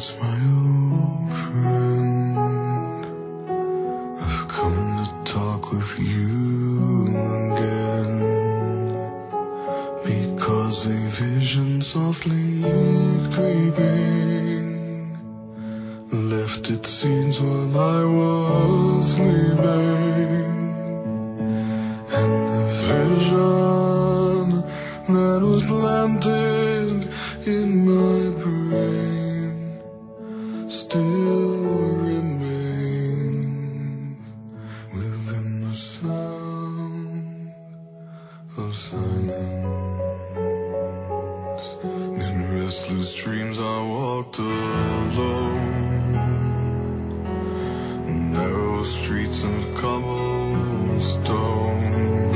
my old friend, I've come to talk with you again, because a vision softly creeping left its seeds while I was sleeping, and the vision that was planted in my brain still remains within the sound of silence. In restless dreams I walked alone, narrow streets of cobblestone,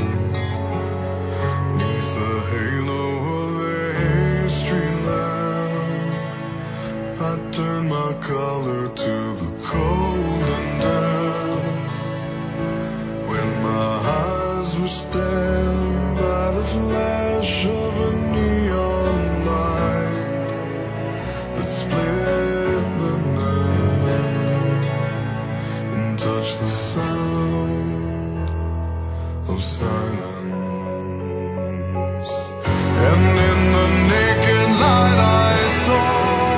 neath the halo of a street lamp, I turned my collar to the cold and damp, when my eyes were stabbed by the flash of a neon light that split the night and touched the sound of silence. And in the naked light I saw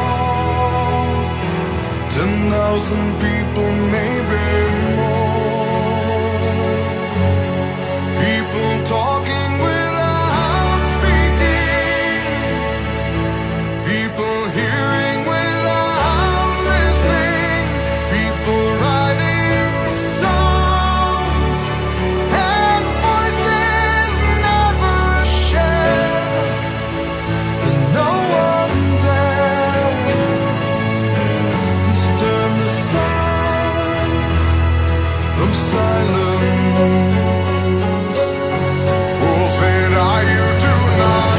10,000 people, maybe more, people talking without speaking, people hearing without listening, people writing songs and voices never shared, and no one dared disturb the sound of silence. Fool said I, you do not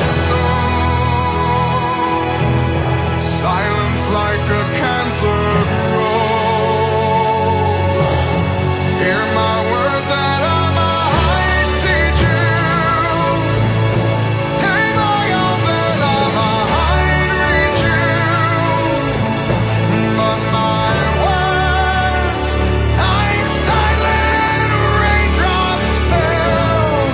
know, silence like a cancer grows. Hear my words that I might teach you, take my arms that I might reach you, but my words like silent raindrops fell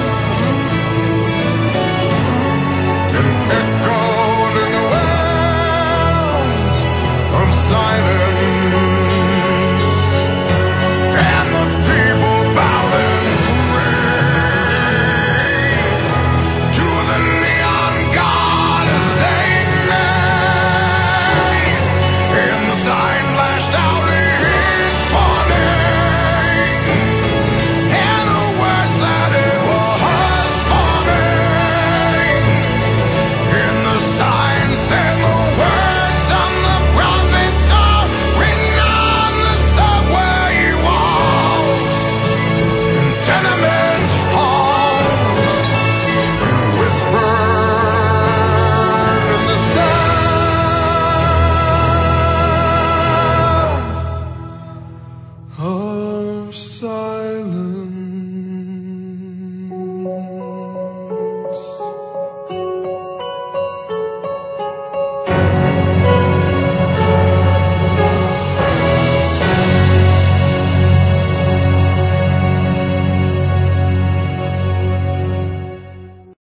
and echoed in the wells of silence, and the people bowed and prayed to the neon god they made, and the sign flashed out its warning, and the words that it was forming, and the sign said the words of the prophets are written on the subway walls and tenement halls, and whispered in the sound of silence.